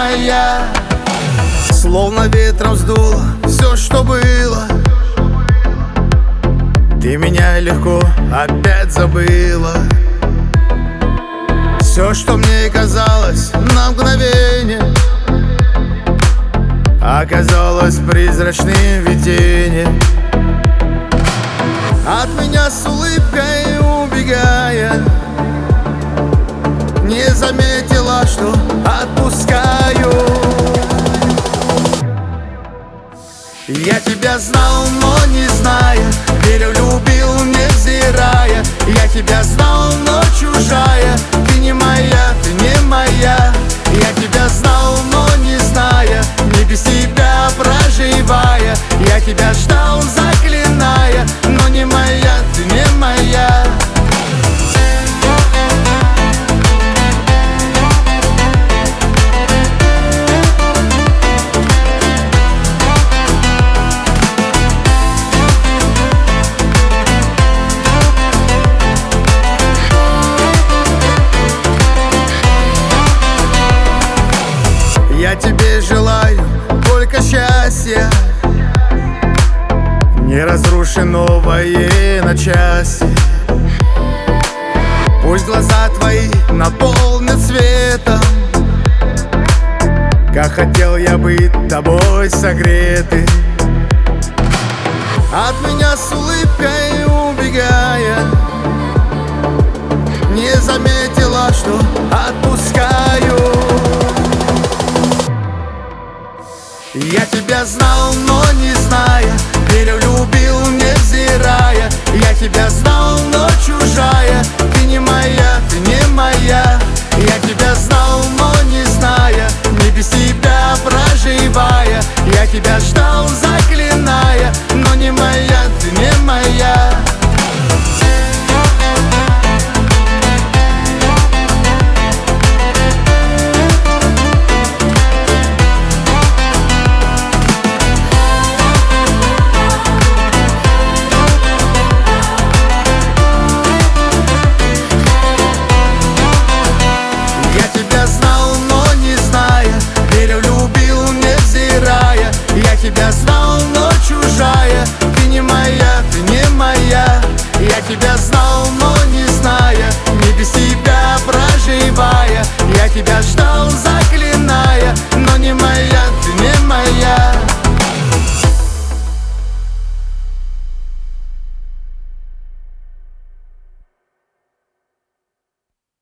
моя. Словно ветром сдуло все, что было. Ты меня легко опять забыла. Все, что мне казалось на мгновение, оказалось призрачным видением. От меня с улыбкой убегая, не заметила, что отпускаю. Я тебя знал, но не зная, верил, любил, невзирая. Я тебя знал, но чужая. Ты не моя, ты не моя. Я тебя знал, но не зная, не без тебя проживая. Я тебя ждал, заклиная, но не моя, ты не моя. Я тебе желаю только счастья, не разрушенного на части. Пусть глаза твои наполнят светом, как хотел я быть тобой согретый. От меня с улыбкой убегая, не заметила, что отпускаю. Я тебя знал, но не зная, верил, любил, невзирая. Я тебя знал, но чужая. Ты не моя, ты не моя. Я тебя знал, но не зная, не без тебя проживая. Я тебя ждал, заклиная, но не моя, ты не моя. Я тебя знал, но чужая. Ты не моя, ты не моя. Я тебя знал, но не зная, не без тебя проживая. Я тебя ждал, заклиная, но не моя.